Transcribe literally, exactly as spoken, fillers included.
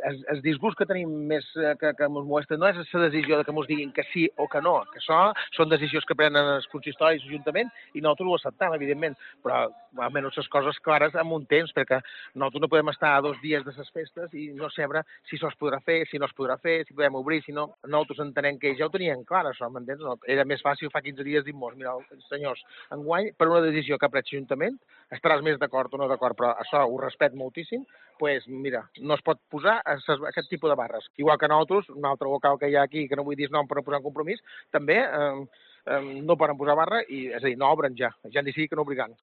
el, el disgust que tenim més eh, que, que ens molesta no és la decisió de que ens diguin que sí o que no, que això són decisions que prenen els consistoris i l'Ajuntament i nosaltres ho acceptem, evidentment, però almenys les coses clares amb un temps, perquè nosaltres no podem estar dos dies de les festes i no saber si això es podrà fer, si no es podrà fer, si podem obrir, si no. Nosaltres entenem que ja ho tenien clar, això, m'entens? No? Era més fàcil fa quinze dies dir-nos, mira, senyors, enguany, per una decisió que ha pres l'Ajuntament, estaràs més d'acord o no d'acord, però això ho respect moltíssim, pues mira, no es pot posar aquest tipus de barres. Igual que nosaltres, un altre local que hi ha aquí, que no vull dir nom per no posar en compromís, també eh, eh, no poden posar barra i, és a dir, no obren ja. Ja han decidit que no obriran.